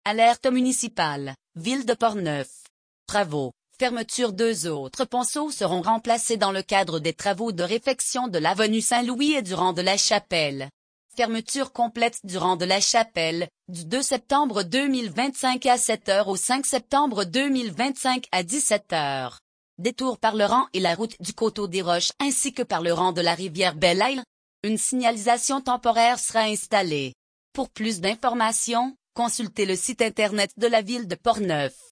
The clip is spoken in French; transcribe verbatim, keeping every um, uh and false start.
Alerte municipale, ville de Portneuf. Travaux, fermeture. Deux autres ponceaux seront remplacés dans le cadre des travaux de réfection de l'avenue Saint-Louis et du rang de la Chapelle. Fermeture complète du rang de la Chapelle, du deux septembre deux mille vingt-cinq à sept heures au cinq septembre deux mille vingt-cinq à dix-sept heures. Détour par le rang et la route du Coteau des Roches ainsi que par le rang de la rivière Belle-Isle. Une signalisation temporaire sera installée. Pour plus d'informations, consultez le site internet de la ville de Portneuf.